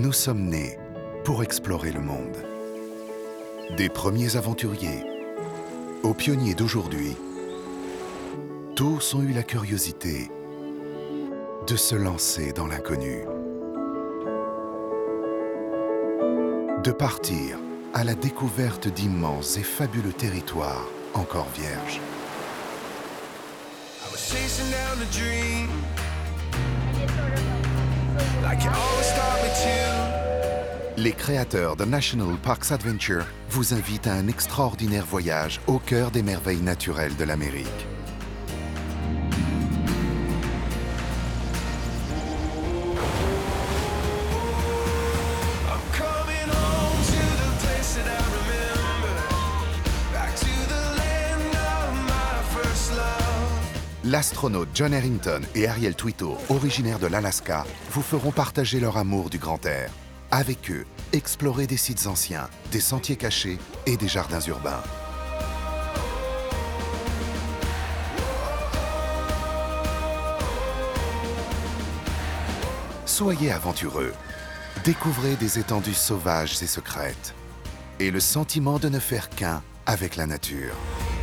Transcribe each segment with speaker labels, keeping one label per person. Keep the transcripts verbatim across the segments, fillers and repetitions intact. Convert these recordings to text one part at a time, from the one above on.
Speaker 1: Nous sommes nés pour explorer le monde. Des premiers aventuriers aux pionniers d'aujourd'hui, tous ont eu la curiosité de se lancer dans l'inconnu, de partir à la découverte d'immenses et fabuleux territoires encore vierges. Les créateurs de National Parks Adventure vous invitent à un extraordinaire voyage au cœur des merveilles naturelles de l'Amérique. L'astronaute John Harrington et Ariel Twito, originaires de l'Alaska, vous feront partager leur amour du grand air. Avec eux, explorez des sites anciens, des sentiers cachés et des jardins urbains. Soyez aventureux. Découvrez des étendues sauvages et secrètes. Et le sentiment de ne faire qu'un avec la nature.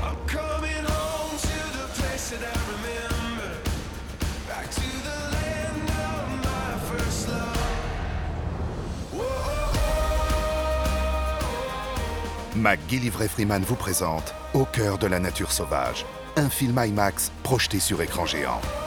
Speaker 1: McGillivray Freeman vous présente Au cœur de la nature sauvage, un film IMAX projeté sur écran géant.